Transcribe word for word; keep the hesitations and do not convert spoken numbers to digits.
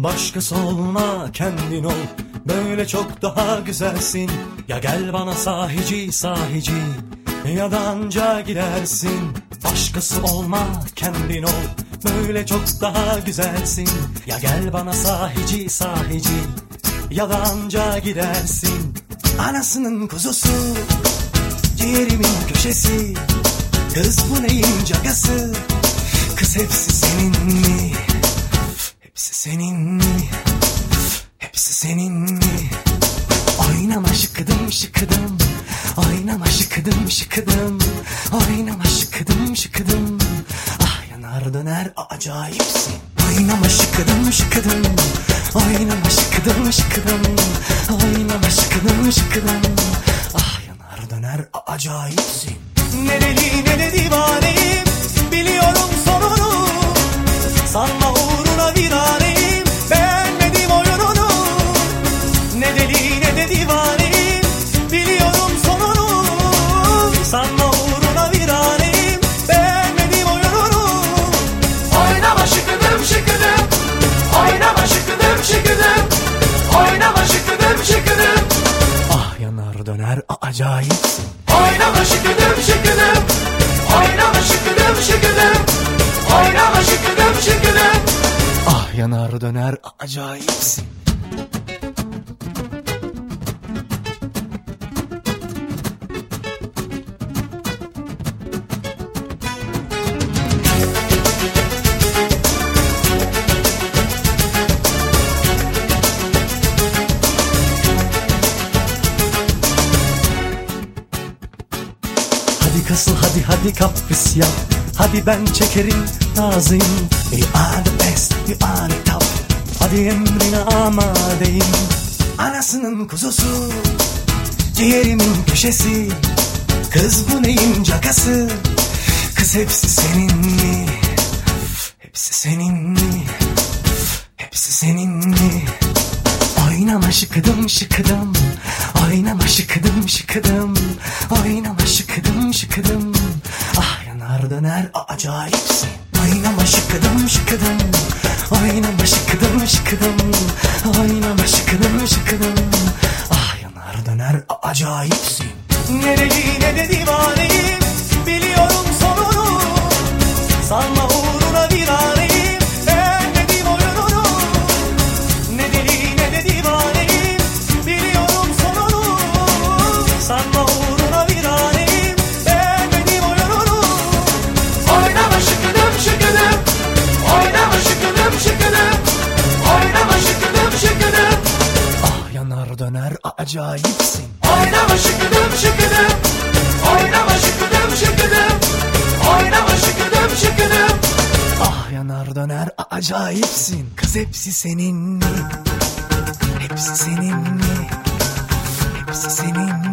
Başkası olma, kendin ol, böyle çok daha güzelsin. Ya gel bana sahici sahici, ya da anca gidersin. Başkası olma, kendin ol, böyle çok daha güzelsin. Ya gel bana sahici sahici, ya da anca gidersin. Anasının kuzusu, ciğerimin köşesi, kız bu neyin cagası? Kız hepsi senin mi? Hepsi senin mi? Hepsi senin mi? Oynama şıkıdım şıkıdım, oynama şıkıdım şıkıdım, oynama şıkıdım şıkıdım. Ah yanar döner acayipsin. Oynama şıkıdım şıkıdım, oynama şıkıdım şıkıdım, oynama şıkıdım şıkıdım. Ah yanar döner acayipsin. Ne deli ne de divaneyim, biliyorum sonunu. Sanma uğruna viraneyim, beğenmedim oyununu. Ne deli ne de divaneyim, biliyorum sonunu. Sanma uğruna viraneyim, beğenmedim oyununu. Oynama şıkıdım şıkıdım, oynama şıkıdım şıkıdım, oynama şıkıdım şıkıdım. Ah yanar döner acayipsin. Oynama şıkıdım şıkıdım, oynama şıkıdım şıkıdım, oynama şıkıdım şıkıdım. Ah yanar döner acayipsin. Hadi kasıl hadi hadi kapris yap, hadi ben çekerim nazım. You are the best, you are the top, hadi emrine amadeyim. Anasının kuzusu, ciğerimin köşesi, kız bu neyin cakası? Kız hepsi senin mi? Hepsi senin mi? Hepsi senin mi? Oynama şıkıdım şıkıdım, oynama şıkıdım şıkıdım, oynama şıkıdım şıkıdım. Ah yanar döner acayipsin. Oynama şıkıdım şıkıdım, oynama şıkıdım şıkıdım, oynama şıkıdım şıkıdım. Ah yanar döner acayipsin. Ne deli ne de divaneyim, biliyorum sonunu. Sanma uğruna viraneyim, beğenmedim oyununu. Ne deli ne de divaneyim, biliyorum sonunu. Sanma uğruna viraneyim, beğenmedim oyununu. Oynama şıkıdım şıkıdım, oynama şıkıdım şıkıdım, oynama şıkıdım şıkıdım. Ah yanar döner acayipsin. Oynama şıkıdım şıkıdım, oynama şıkıdım şıkıdım, oynama şıkıdım şıkıdım. Ah yanar döner acayipsin. Kız hepsi senin mi? Hepsi senin mi? Hepsi senin mi?